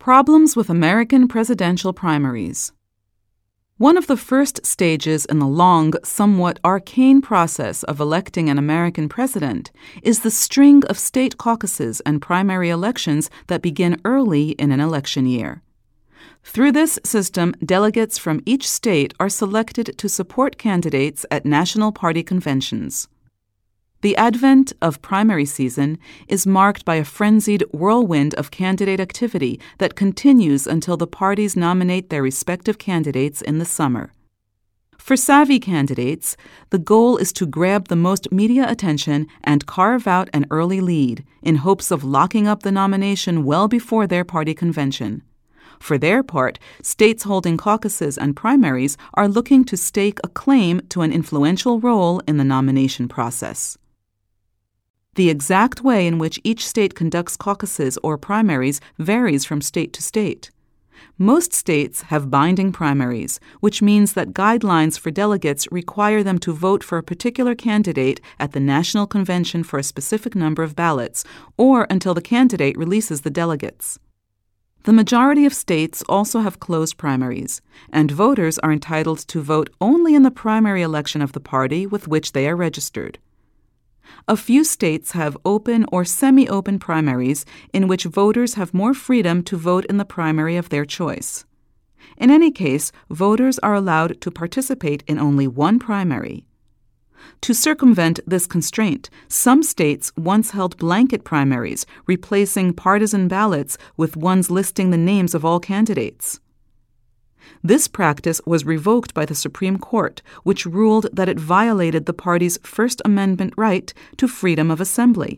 Problems with American presidential primaries. One of the first stages in the long, somewhat arcane process of electing an American president is the string of state caucuses and primary elections that begin early in an election year. Through this system, delegates from each state are selected to support candidates at national party conventions. The advent of primary season is marked by a frenzied whirlwind of candidate activity that continues until the parties nominate their respective candidates in the summer. For savvy candidates, the goal is to grab the most media attention and carve out an early lead in hopes of locking up the nomination well before their party convention. For their part, states holding caucuses and primaries are looking to stake a claim to an influential role in the nomination process. The exact way in which each state conducts caucuses or primaries varies from state to state. Most states have binding primaries, which means that guidelines for delegates require them to vote for a particular candidate at the national convention for a specific number of ballots, or until the candidate releases the delegates. The majority of states also have closed primaries, and voters are entitled to vote only in the primary election of the party with which they are registered. A few states have open or semi-open primaries in which voters have more freedom to vote in the primary of their choice. In any case, voters are allowed to participate in only one primary. To circumvent this constraint, some states once held blanket primaries, replacing partisan ballots with ones listing the names of all candidates. This practice was revoked by the Supreme Court, which ruled that it violated the party's First Amendment right to freedom of assembly.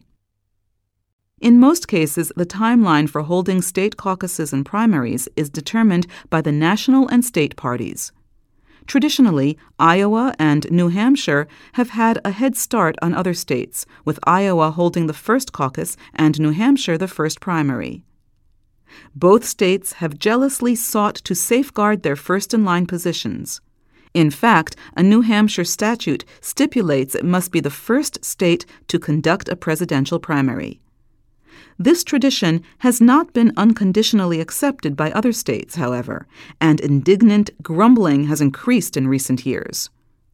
In most cases, the timeline for holding state caucuses and primaries is determined by the national and state parties. Traditionally, Iowa and New Hampshire have had a head start on other states, with Iowa holding the first caucus and New Hampshire the first primary. Both states have jealously sought to safeguard their first-in-line positions. In fact, a New Hampshire statute stipulates it must be the first state to conduct a presidential primary. This tradition has not been unconditionally accepted by other states, however, and indignant grumbling has increased in recent years.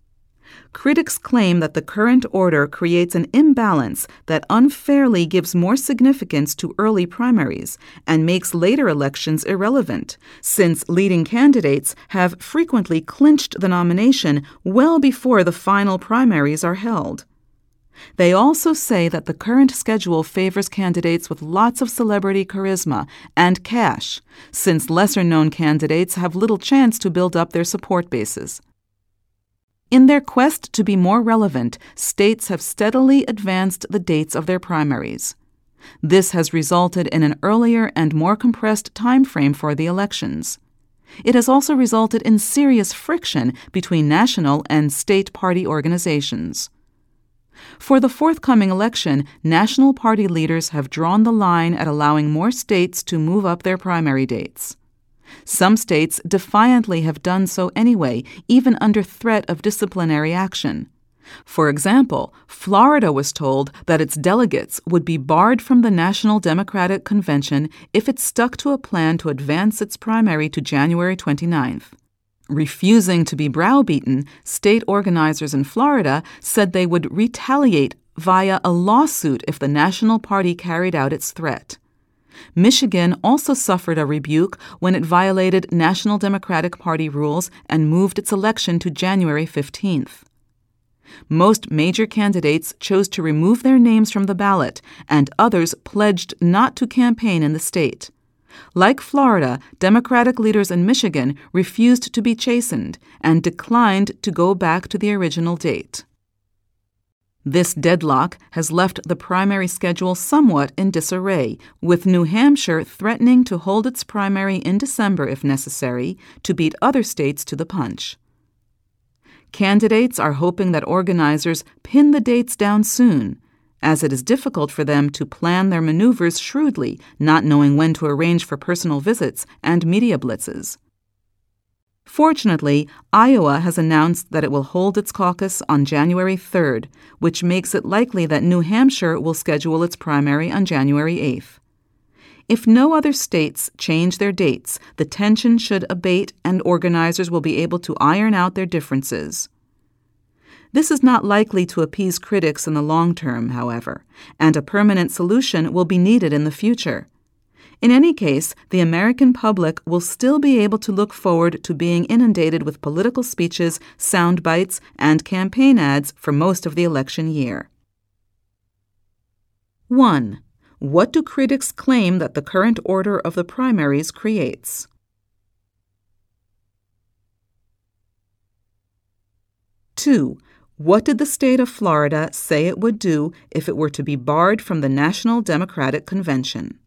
Critics claim that the current order creates an imbalance that unfairly gives more significance to early primaries and makes later elections irrelevant, since leading candidates have frequently clinched the nomination well before the final primaries are held. They also say that the current schedule favors candidates with lots of celebrity charisma and cash, since lesser-known candidates have little chance to build up their support bases. In their quest to be more relevant, states have steadily advanced the dates of their primaries. This has resulted in an earlier and more compressed time frame for the elections. It has also resulted in serious friction between national and state party organizations. For the forthcoming election, national party leaders have drawn the line at allowing more states to move up their primary dates. Some states defiantly have done so anyway, even under threat of disciplinary action. For example, Florida was told that its delegates would be barred from the National Democratic Convention if it stuck to a plan to advance its primary to January 29th. Refusing to be browbeaten, state organizers in Florida said they would retaliate via a lawsuit if the National Party carried out its threat. Michigan also suffered a rebuke when it violated National Democratic Party rules and moved its election to January 15th. Most major candidates chose to remove their names from the ballot, and others pledged not to campaign in the state. Like Florida, Democratic leaders in Michigan refused to be chastened and declined to go back to the original date. This deadlock has left the primary schedule somewhat in disarray, with New Hampshire threatening to hold its primary in December if necessary to beat other states to the punch. Candidates are hoping that organizers pin the dates down soon, as it is difficult for them to plan their maneuvers shrewdly, not knowing when to arrange for personal visits and media blitzes. Fortunately, Iowa has announced that it will hold its caucus on January 3rd, which makes it likely that New Hampshire will schedule its primary on January 8th. If no other states change their dates, the tension should abate and organizers will be able to iron out their differences. This is not likely to appease critics in the long term, however, and a permanent solution will be needed in the future. In any case, the American public will still be able to look forward to being inundated with political speeches, sound bites, and campaign ads for most of the election year. 1. What do critics claim that the current order of the primaries creates? 2. What did the state of Florida say it would do if it were to be barred from the National Democratic Convention?